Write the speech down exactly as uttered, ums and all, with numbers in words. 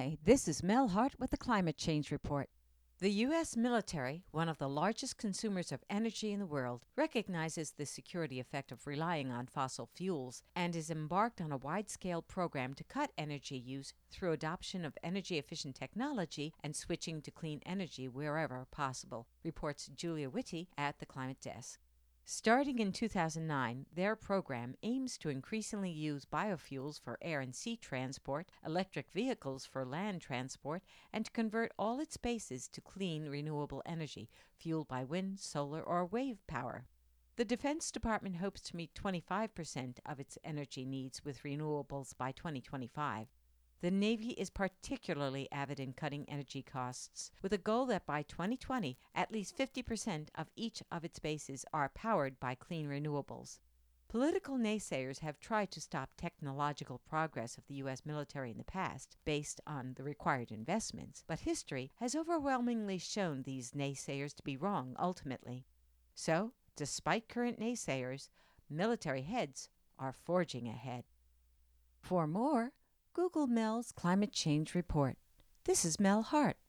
Hi, this is Mel Hart with the Climate Change Report. The U S military, one of the largest consumers of energy in the world, recognizes the security effect of relying on fossil fuels and is embarked on a wide-scale program to cut energy use through adoption of energy-efficient technology and switching to clean energy wherever possible, reports Julia Whitty at the Climate Desk. Starting in two thousand nine, their program aims to increasingly use biofuels for air and sea transport, electric vehicles for land transport, and to convert all its bases to clean, renewable energy, fueled by wind, solar, or wave power. The Defense Department hopes to meet twenty-five percent of its energy needs with renewables by twenty twenty-five. The Navy is particularly avid in cutting energy costs, with a goal that by twenty twenty, at least fifty percent of each of its bases are powered by clean renewables. Political naysayers have tried to stop technological progress of the U S military in the past based on the required investments, but history has overwhelmingly shown these naysayers to be wrong ultimately. So, despite current naysayers, military heads are forging ahead. For more, Google Mel's Climate Change Report. This is Mel Hart.